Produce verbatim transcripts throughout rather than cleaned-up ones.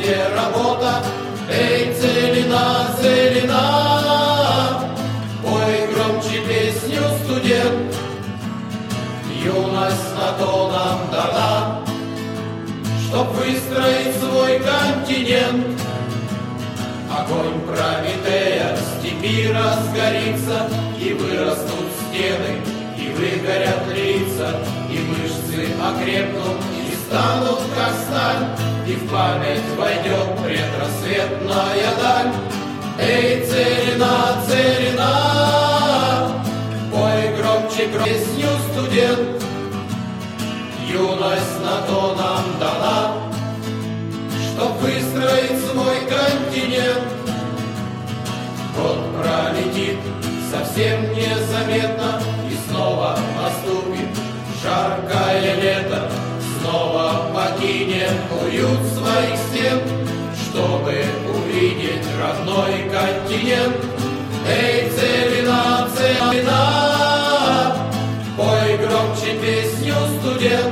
где работа. Эй, целина, целина, пой громче песню, студент. Юность на то нам дана, чтоб выстроить свой континент. Огонь Прометея в степи разгорится, и вырастут стены, и выгорят лица, и мышцы окрепнут, и станут как сталь, и в память войдет предрассветная даль. Эй, целина, целина, пой громче песню, студент. Юность на то нам дана, чтоб выстроить свой континент. Год пролетит совсем незаметно, и снова наступит жаркое лето. Снова покинем уют своих стен, чтобы увидеть родной континент. Эй, целина, целина, пой громче песню, студент.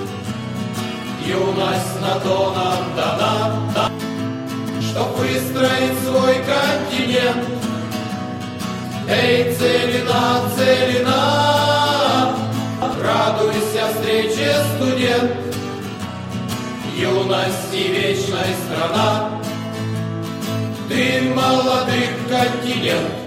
Юность на то нам дана, чтоб выстроить свой континент. Эй, целина, целина, радуйся встрече, студент. Юность и вечная страна, ты молодых континент.